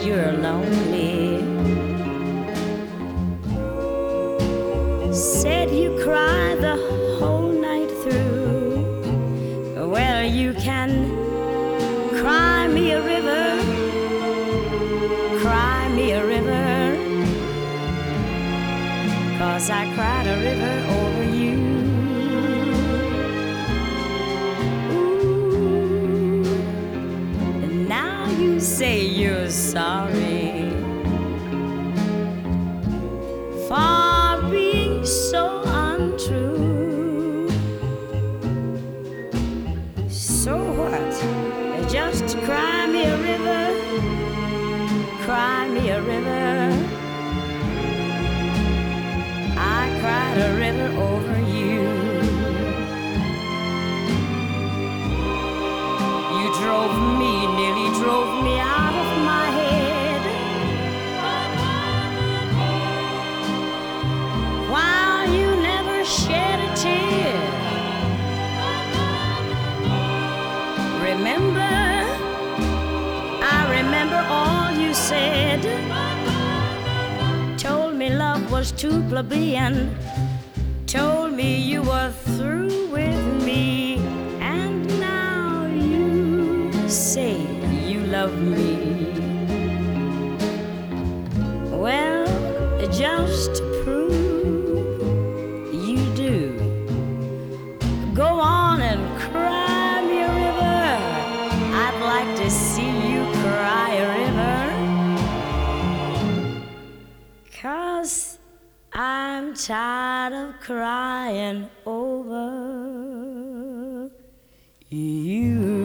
you're lonely. Said you cry the whole night through. Well, you can cry me a river, cry me a river, 'cause I cried a river over you. Ooh. And now you say you're sorry for being so untrue. So what? Just cry me a river, cry me a river. I cried a river over you. You drove me, nearly drove me out of my head, while you never shed a tear. Remember, I remember all you said. Told me love was too plebeian, told me you were through with me, and now you say you love me. Well, just to prove you do, go on and cry me a river. I'd like to see you cry a river, 'cause I'm tired of crying over you.